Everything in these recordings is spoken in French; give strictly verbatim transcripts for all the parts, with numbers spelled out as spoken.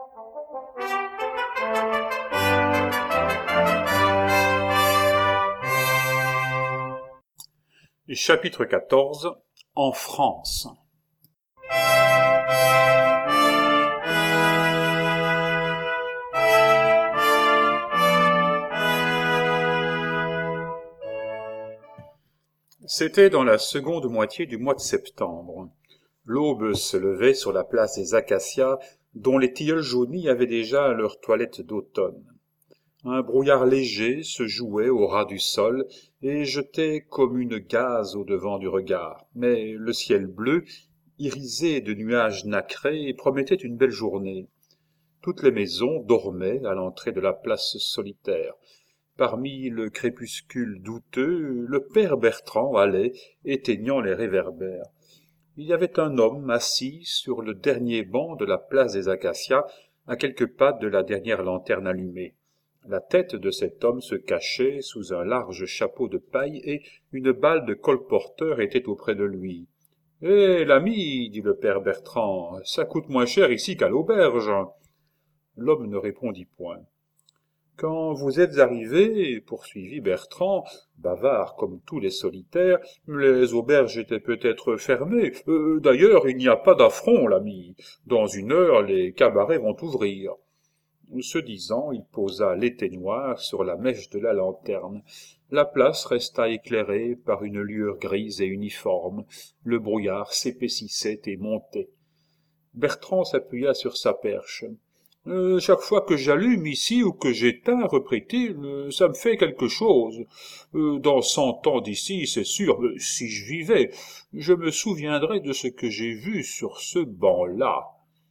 Chapitre quatorze. En France. C'était dans la seconde moitié du mois de septembre. L'aube se levait sur la place des Acacias, dont les tilleuls jaunis avaient déjà leur toilette d'automne. Un brouillard léger se jouait au ras du sol et jetait comme une gaze au-devant du regard. Mais le ciel bleu, irisé de nuages nacrés, promettait une belle journée. Toutes les maisons dormaient à l'entrée de la place solitaire. Parmi le crépuscule douteux, le père Bertrand allait, éteignant les réverbères. Il y avait un homme assis sur le dernier banc de la place des Acacias, à quelques pas de la dernière lanterne allumée. La tête de cet homme se cachait sous un large chapeau de paille et une balle de colporteur était auprès de lui. « Hé, l'ami, dit le père Bertrand, ça coûte moins cher ici qu'à l'auberge. » L'homme ne répondit point. « Quand vous êtes arrivé, poursuivit Bertrand, bavard comme tous les solitaires, les auberges étaient peut-être fermées. Euh, d'ailleurs, il n'y a pas d'affront, l'ami. Dans une heure, les cabarets vont ouvrir. » Ce disant, il posa l'éteignoir sur la mèche de la lanterne. La place resta éclairée par une lueur grise et uniforme. Le brouillard s'épaississait et montait. Bertrand s'appuya sur sa perche. Euh, « Chaque fois que j'allume ici ou que j'éteins, reprit-il, euh, ça me fait quelque chose. Euh, dans cent ans d'ici, c'est sûr, euh, si je vivais, je me souviendrais de ce que j'ai vu sur ce banc-là. »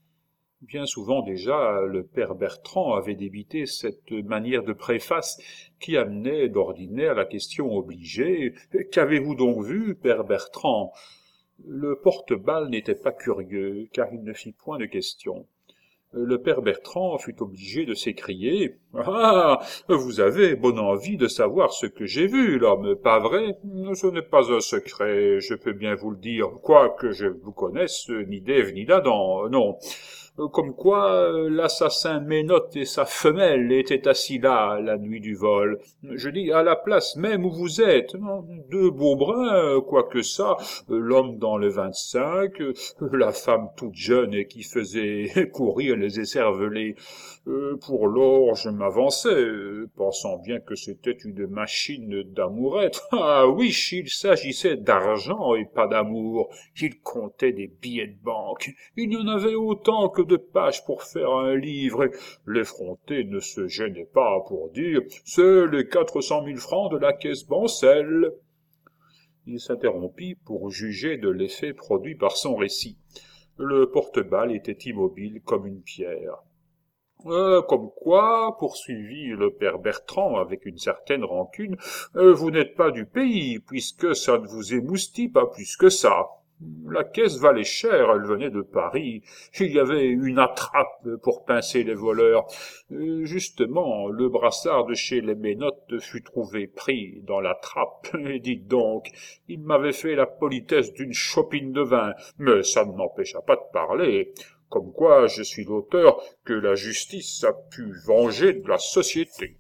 Bien souvent déjà, le père Bertrand avait débité cette manière de préface qui amenait d'ordinaire la question obligée « Qu'avez-vous donc vu, père Bertrand ?» Le porte-balle n'était pas curieux, car il ne fit point de question. Le père Bertrand fut obligé de s'écrier « Ah, vous avez bonne envie de savoir ce que j'ai vu, l'homme, pas vrai? Ce n'est pas un secret, je peux bien vous le dire, quoique je vous connaisse ni d'Ève ni d'Adam, non. » Comme quoi l'assassin Ménotte et sa femelle étaient assis là, la nuit du vol. Je dis, à la place même où vous êtes. Deux beaux bruns, quoique ça, l'homme dans le vingt-cinq, la femme toute jeune et qui faisait courir les écervelés. Pour l'or, je m'avançais, pensant bien que c'était une machine d'amourette. Ah oui, il s'agissait d'argent et pas d'amour. Il comptait des billets de banque. Il y en avait autant que de pages pour faire un livre. L'effronté ne se gênait pas pour dire « C'est les quatre cent mille francs de la caisse Bancel. » Il s'interrompit pour juger de l'effet produit par son récit. Le porte-balle était immobile comme une pierre. Euh, comme quoi, poursuivit le père Bertrand avec une certaine rancune, euh, vous n'êtes pas du pays, puisque ça ne vous émoustille pas plus que ça. La caisse valait cher, elle venait de Paris. Il y avait une attrape pour pincer les voleurs. Euh, justement, le brassard de chez les Ménottes fut trouvé pris dans la trappe. Et dites donc, il m'avait fait la politesse d'une chopine de vin, mais ça ne m'empêcha pas de parler. Comme quoi je suis l'auteur que la justice a pu venger de la société.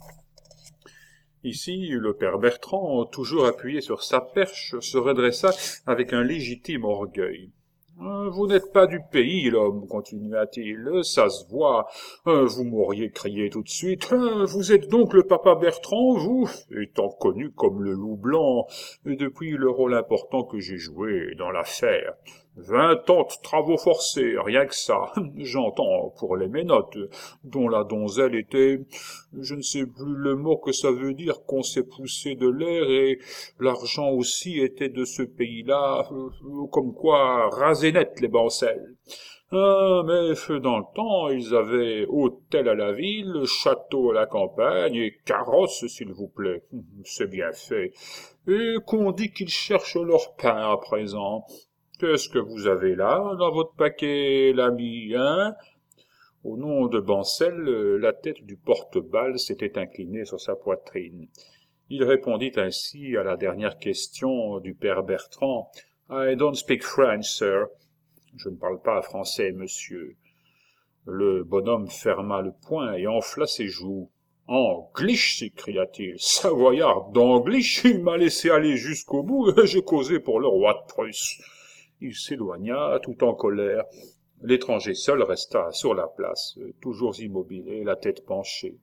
Ici, le père Bertrand, toujours appuyé sur sa perche, se redressa avec un légitime orgueil. « Vous n'êtes pas du pays, l'homme, continua-t-il, ça se voit. Vous m'auriez crié tout de suite. Vous êtes donc le papa Bertrand, vous, étant connu comme le loup blanc, depuis le rôle important que j'ai joué dans l'affaire. Vingt ans de travaux forcés, rien que ça, j'entends, pour les Ménottes, dont la donzelle était, je ne sais plus le mot que ça veut dire, qu'on s'est poussé de l'air, et l'argent aussi était de ce pays-là, euh, comme quoi raser net les Bancel. Ah, mais dans le temps, ils avaient hôtel à la ville, château à la campagne, et carrosse, s'il vous plaît. C'est bien fait. Et qu'on dit qu'ils cherchent leur pain à présent. Qu'est-ce que vous avez là, dans votre paquet, l'ami, hein? Au nom de Bancel, la tête du porte-balle s'était inclinée sur sa poitrine. Il répondit ainsi à la dernière question du père Bertrand. « I don't speak French, sir. » « Je ne parle pas français, monsieur. » Le bonhomme ferma le poing et enfla ses joues. « Anglish !» s'écria-t-il. « Savoyard d'Anglish, il m'a laissé aller jusqu'au bout, et j'ai causé pour le roi de Prusse. » Il s'éloigna, tout en colère. L'étranger seul resta sur la place, toujours immobile et la tête penchée.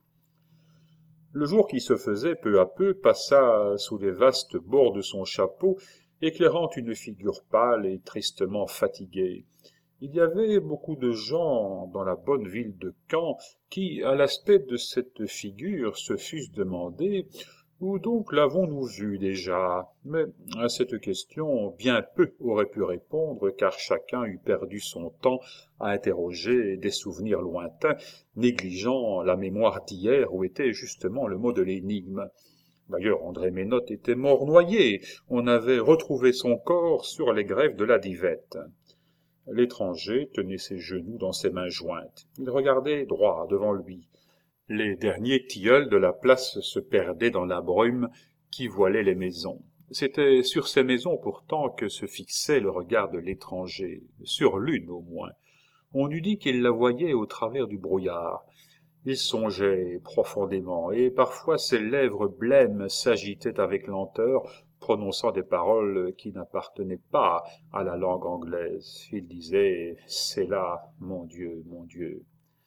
Le jour qui se faisait peu à peu passa sous les vastes bords de son chapeau, éclairant une figure pâle et tristement fatiguée. Il y avait beaucoup de gens dans la bonne ville de Caen qui, à l'aspect de cette figure, se fussent demandé « Où donc l'avons-nous vu déjà ?» Mais à cette question, bien peu auraient pu répondre, car chacun eût perdu son temps à interroger des souvenirs lointains, négligeant la mémoire d'hier où était justement le mot de l'énigme. D'ailleurs, André Ménotte était mort noyé, on avait retrouvé son corps sur les grèves de la Divette. L'étranger tenait ses genoux dans ses mains jointes. Il regardait droit devant lui. Les derniers tilleuls de la place se perdaient dans la brume qui voilait les maisons. C'était sur ces maisons pourtant que se fixait le regard de l'étranger, sur l'une au moins. On eût dit qu'il la voyait au travers du brouillard. Il songeait profondément, et parfois ses lèvres blêmes s'agitaient avec lenteur, prononçant des paroles qui n'appartenaient pas à la langue anglaise. Il disait « C'est là, mon Dieu, mon Dieu ».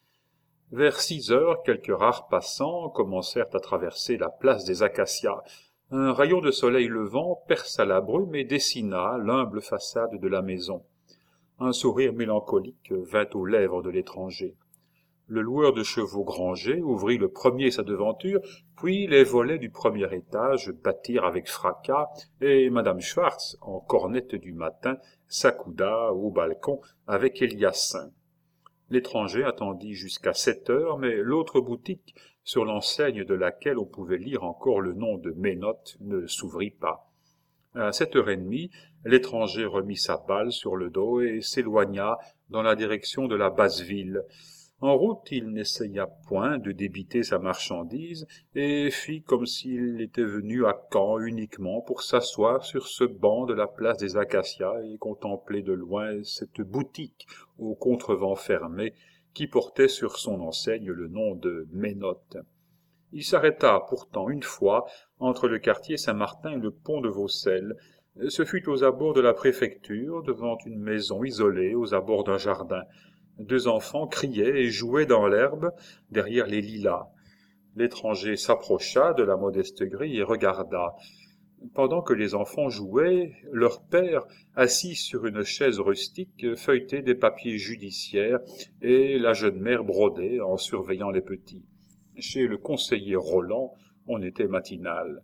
Vers six heures, quelques rares passants commencèrent à traverser la place des Acacias. Un rayon de soleil levant perça la brume et dessina l'humble façade de la maison. Un sourire mélancolique vint aux lèvres de l'étranger. Le loueur de chevaux Granger ouvrit le premier sa devanture, puis les volets du premier étage battirent avec fracas, et madame Schwartz, en cornette du matin, s'accouda au balcon avec Eliassin. L'étranger attendit jusqu'à sept heures, mais l'autre boutique, sur l'enseigne de laquelle on pouvait lire encore le nom de Ménotte, ne s'ouvrit pas. À sept heures et demie, l'étranger remit sa balle sur le dos et s'éloigna dans la direction de la basse ville. En route, il n'essaya point de débiter sa marchandise et fit comme s'il était venu à Caen uniquement pour s'asseoir sur ce banc de la place des Acacias et contempler de loin cette boutique au contrevent fermé qui portait sur son enseigne le nom de Ménotte. Il s'arrêta pourtant une fois entre le quartier Saint-Martin et le pont de Vaucelles. Ce fut aux abords de la préfecture, devant une maison isolée aux abords d'un jardin. Deux enfants criaient et jouaient dans l'herbe derrière les lilas. L'étranger s'approcha de la modeste grille et regarda. Pendant que les enfants jouaient, leur père, assis sur une chaise rustique, feuilletait des papiers judiciaires et la jeune mère brodait en surveillant les petits. Chez le conseiller Roland, on était matinal.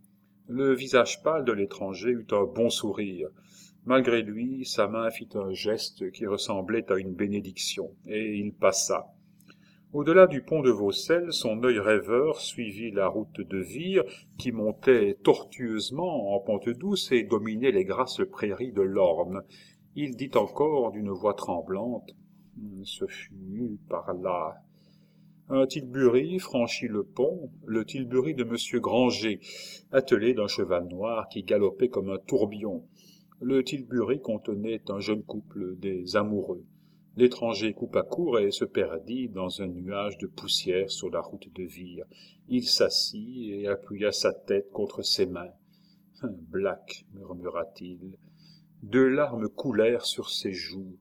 Le visage pâle de l'étranger eut un bon sourire. Malgré lui, sa main fit un geste qui ressemblait à une bénédiction, et il passa. Au-delà du pont de Vaucelles, son œil rêveur suivit la route de Vire, qui montait tortueusement en pente douce et dominait les grasses prairies de l'Orne. Il dit encore d'une voix tremblante « Ce fut par là ». Un tilbury franchit le pont, le tilbury de monsieur Granger, attelé d'un cheval noir qui galopait comme un tourbillon. Le tilbury contenait un jeune couple, des amoureux. L'étranger coupa court et se perdit dans un nuage de poussière sur la route de Vire. Il s'assit et appuya sa tête contre ses mains. « Black » murmura-t-il. Deux larmes coulèrent sur ses joues.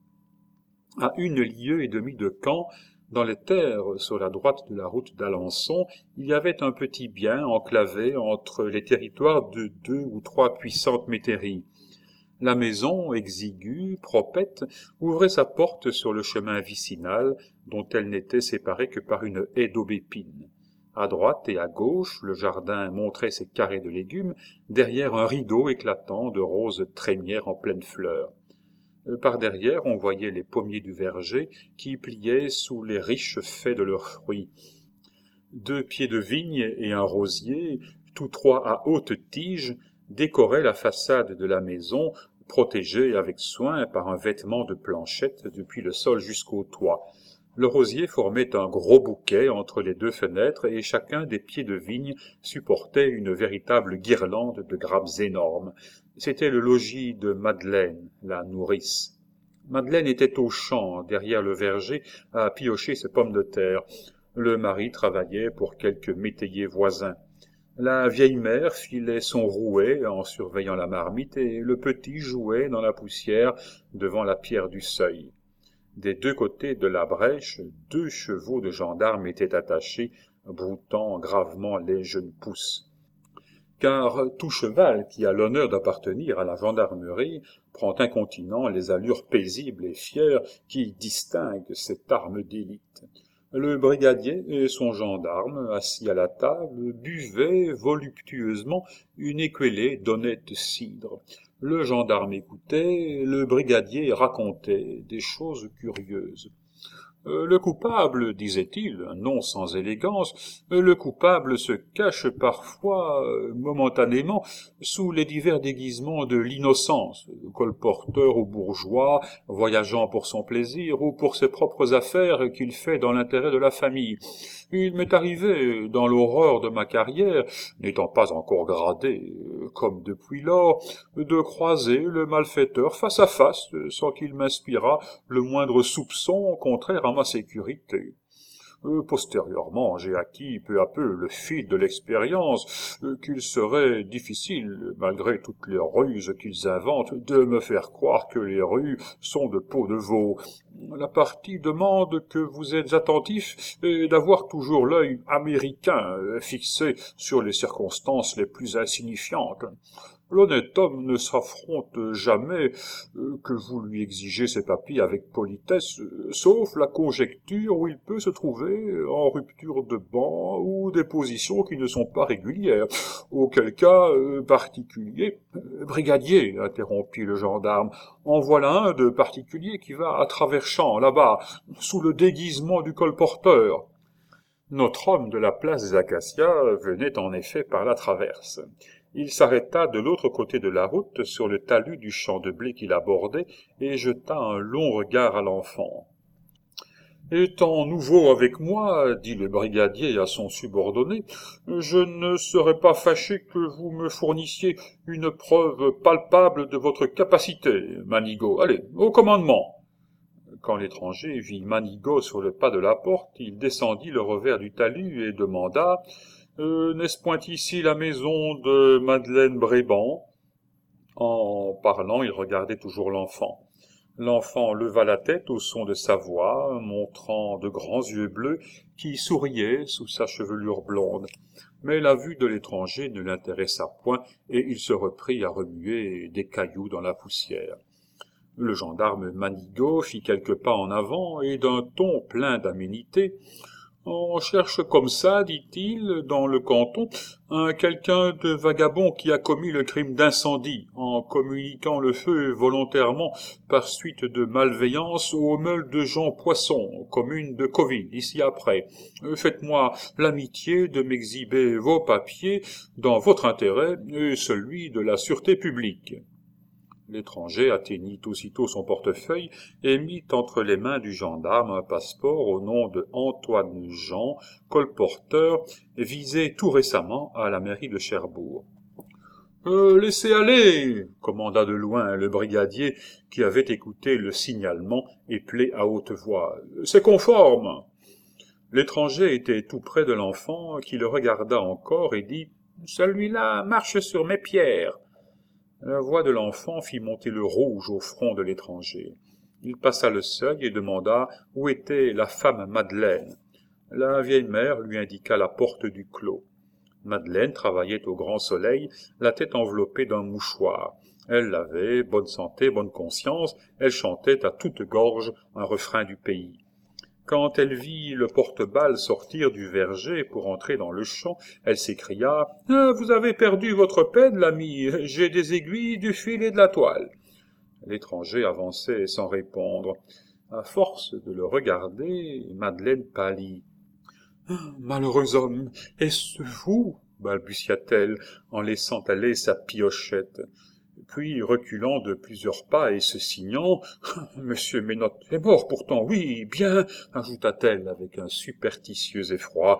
À une lieue et demie de Caen, dans les terres sur la droite de la route d'Alençon, il y avait un petit bien enclavé entre les territoires de deux ou trois puissantes métairies. La maison, exiguë, propette, ouvrait sa porte sur le chemin vicinal, dont elle n'était séparée que par une haie d'aubépines. À droite et à gauche, le jardin montrait ses carrés de légumes, derrière un rideau éclatant de roses trémières en pleine fleur. Par derrière, on voyait les pommiers du verger qui pliaient sous les riches faits de leurs fruits. Deux pieds de vigne et un rosier, tous trois à haute tige, décoraient la façade de la maison, protégée avec soin par un vêtement de planchette depuis le sol jusqu'au toit. Le rosier formait un gros bouquet entre les deux fenêtres et chacun des pieds de vigne supportait une véritable guirlande de grappes énormes. C'était le logis de Madeleine, la nourrice. Madeleine était au champ, derrière le verger, à piocher ses pommes de terre. Le mari travaillait pour quelques métayers voisins. La vieille mère filait son rouet en surveillant la marmite et le petit jouait dans la poussière devant la pierre du seuil. Des deux côtés de la brèche, deux chevaux de gendarmes étaient attachés, broutant gravement les jeunes pousses. Car tout cheval qui a l'honneur d'appartenir à la gendarmerie prend incontinent les allures paisibles et fières qui distinguent cette arme d'élite. Le brigadier et son gendarme, assis à la table, buvaient voluptueusement une écuellée d'honnête cidre. Le gendarme écoutait, le brigadier racontait des choses curieuses. Euh, le coupable, disait-il, non sans élégance, le coupable se cache parfois, euh, momentanément, sous les divers déguisements de l'innocence, colporteur ou bourgeois, voyageant pour son plaisir ou pour ses propres affaires qu'il fait dans l'intérêt de la famille. Il m'est arrivé, dans l'aurore de ma carrière, n'étant pas encore gradé, euh, comme depuis lors, de croiser le malfaiteur face à face, sans qu'il m'inspirât le moindre soupçon contraire à ma sécurité. Euh, postérieurement, j'ai acquis peu à peu le fil de l'expérience euh, qu'il serait difficile, malgré toutes les ruses qu'ils inventent, de me faire croire que les rues sont de peau de veau. La partie demande que vous êtes attentif et d'avoir toujours l'œil américain euh, fixé sur les circonstances les plus insignifiantes. L'honnête homme ne s'affronte jamais euh, que vous lui exigez ses papiers avec politesse, euh, sauf la conjecture où il peut se trouver en rupture de banc ou des positions qui ne sont pas régulières, auquel cas euh, particulier. Euh, brigadier, interrompit le gendarme, en voilà un de particulier qui va à travers champs, là-bas, sous le déguisement du colporteur. Notre homme de la place des Acacias venait en effet par la traverse. Il s'arrêta de l'autre côté de la route, sur le talus du champ de blé qu'il abordait, et jeta un long regard à l'enfant. « Étant nouveau avec moi, dit le brigadier à son subordonné, je ne serais pas fâché que vous me fournissiez une preuve palpable de votre capacité, Manigaud. Allez, au commandement !» Quand l'étranger vit Manigaud sur le pas de la porte, il descendit le revers du talus et demanda Euh, « N'est-ce point ici la maison de Madeleine Bréban ?» En parlant, il regardait toujours l'enfant. L'enfant leva la tête au son de sa voix, montrant de grands yeux bleus qui souriaient sous sa chevelure blonde. Mais la vue de l'étranger ne l'intéressa point, et il se reprit à remuer des cailloux dans la poussière. Le gendarme Manigaud fit quelques pas en avant, et d'un ton plein d'aménité, « On cherche comme ça, dit-il, dans le canton, un quelqu'un de vagabond qui a commis le crime d'incendie, en communiquant le feu volontairement par suite de malveillance au meule de Jean Poisson, commune de Coville, ici après. Faites-moi l'amitié de m'exhiber vos papiers dans votre intérêt et celui de la sûreté publique. » L'étranger atteignit aussitôt son portefeuille et mit entre les mains du gendarme un passeport au nom de Antoine Jean, colporteur, visé tout récemment à la mairie de Cherbourg. Euh, « Laissez aller !» commanda de loin le brigadier qui avait écouté le signalement éplé à haute voix. « C'est conforme !» L'étranger était tout près de l'enfant qui le regarda encore et dit « Celui-là marche sur mes pierres !» La voix de l'enfant fit monter le rouge au front de l'étranger. Il passa le seuil et demanda où était la femme Madeleine. La vieille mère lui indiqua la porte du clos. Madeleine travaillait au grand soleil, la tête enveloppée d'un mouchoir. Elle l'avait, bonne santé, bonne conscience, elle chantait à toute gorge un refrain du pays. Quand elle vit le porte-balle sortir du verger pour entrer dans le champ, elle s'écria « Ah, vous avez perdu votre peine, l'ami, j'ai des aiguilles, du fil et de la toile. » L'étranger avançait sans répondre. À force de le regarder, Madeleine pâlit. Ah, « Malheureux homme, est-ce vous ?» balbutia-t-elle en laissant aller sa piochette. Puis, reculant de plusieurs pas et se signant, « Monsieur Ménotte est mort pourtant, oui, bien, » ajouta-t-elle avec un superstitieux effroi.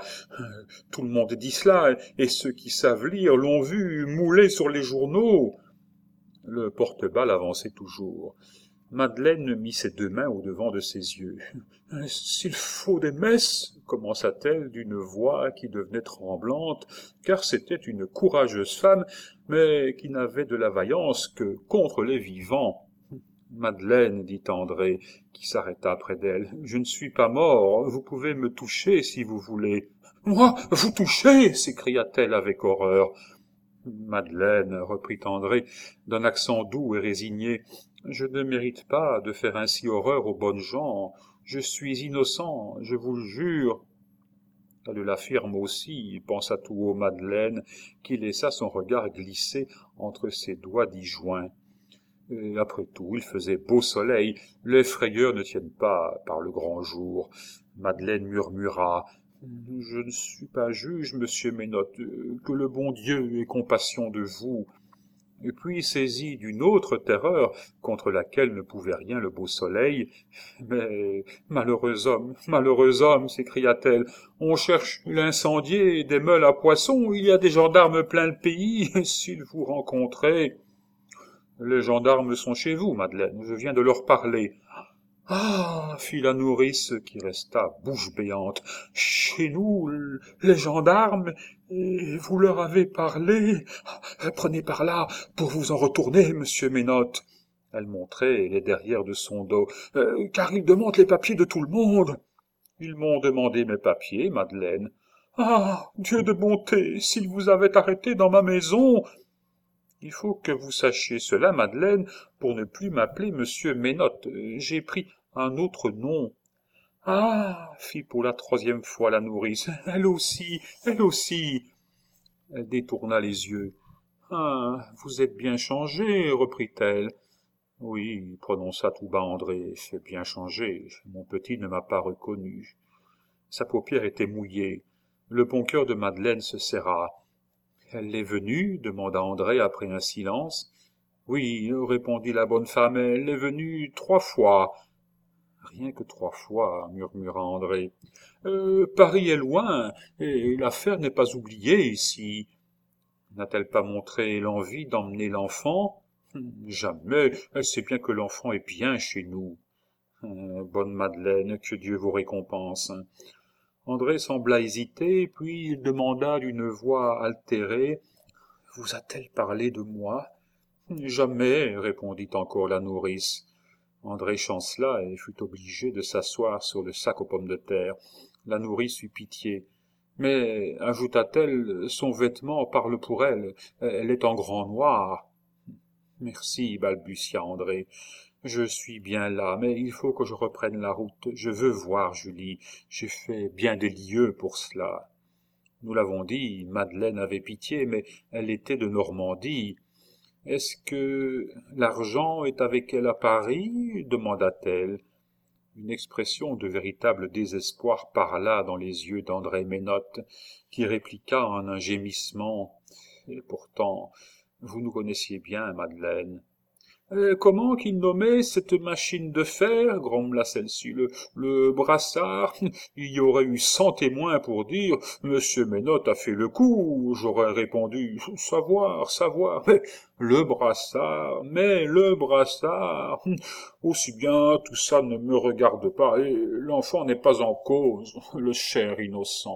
« Tout le monde dit cela, et ceux qui savent lire l'ont vu moulé sur les journaux. » Le porte-balle avançait toujours. Madeleine mit ses deux mains au-devant de ses yeux. « S'il faut des messes, commença-t-elle d'une voix qui devenait tremblante, car c'était une courageuse femme, mais qui n'avait de la vaillance que contre les vivants. « Madeleine, dit André, qui s'arrêta près d'elle, « je ne suis pas mort, vous pouvez me toucher si vous voulez. »« Moi, vous toucher !» s'écria-t-elle avec horreur. « Madeleine, reprit André, d'un accent doux et résigné, je ne mérite pas de faire ainsi horreur aux bonnes gens. Je suis innocent, je vous le jure. » Elle l'affirme aussi, pensa tout haut Madeleine, qui laissa son regard glisser entre ses doigts disjoints. Et après tout, il faisait beau soleil, les frayeurs ne tiennent pas par le grand jour. Madeleine murmura. « Je ne suis pas juge, monsieur Ménotte, que le bon Dieu ait compassion de vous. » Et puis, saisie d'une autre terreur, contre laquelle ne pouvait rien le beau soleil, « Mais, malheureux homme, malheureux homme, s'écria-t-elle, on cherche l'incendié des meules à poissons, il y a des gendarmes plein le pays, s'ils vous rencontraient. »« Les gendarmes sont chez vous, Madeleine, je viens de leur parler. »« Ah !» fit la nourrice, qui resta bouche béante. « Chez nous, les gendarmes, et vous leur avez parlé. Prenez par là, pour vous en retourner, monsieur Ménotte. » Elle montrait les derrières de son dos. Euh, « Car ils demandent les papiers de tout le monde. »« Ils m'ont demandé mes papiers, Madeleine. »« Ah, Dieu de bonté, s'ils vous avaient arrêté dans ma maison !»« Il faut que vous sachiez cela, Madeleine, pour ne plus m'appeler monsieur Ménotte. J'ai pris un autre nom. »« Ah !» fit pour la troisième fois la nourrice. « Elle aussi, elle aussi !» Elle détourna les yeux. « Ah, vous êtes bien changé, reprit-elle. »« Oui, prononça tout bas André, c'est bien changé. Mon petit ne m'a pas reconnu. » Sa paupière était mouillée. Le bon cœur de Madeleine se serra. « Elle est venue ?» demanda André après un silence. « Oui, répondit la bonne femme, elle est venue trois fois. »« Rien que trois fois, murmura André. Euh, Paris est loin, et l'affaire n'est pas oubliée ici. N'a-t-elle pas montré l'envie d'emmener l'enfant ? Jamais, elle sait bien que l'enfant est bien chez nous. Euh, bonne Madeleine, que Dieu vous récompense. » André sembla hésiter, puis il demanda d'une voix altérée. « Vous a-t-elle parlé de moi ?»« Jamais, répondit encore la nourrice. » André chancela et fut obligé de s'asseoir sur le sac aux pommes de terre. La nourrice eut pitié. « Mais, ajouta-t-elle, son vêtement parle pour elle, elle est en grand noir. »« Merci, balbutia André. Je suis bien là, mais il faut que je reprenne la route. Je veux voir Julie. J'ai fait bien des lieues pour cela. » Nous l'avons dit, Madeleine avait pitié, mais elle était de Normandie. « Est-ce que l'argent est avec elle à Paris ?» demanda-t-elle. Une expression de véritable désespoir parla dans les yeux d'André Ménotte, qui répliqua en un gémissement. « Et pourtant, vous nous connaissiez bien, Madeleine. » Euh, comment qu'il nommait cette machine de fer, grommela celle-ci, le, le brassard? Il y aurait eu cent témoins pour dire « Monsieur Ménotte a fait le coup », j'aurais répondu « Savoir, savoir, mais le brassard, mais le brassard, aussi bien tout ça ne me regarde pas, et l'enfant n'est pas en cause, le cher innocent. »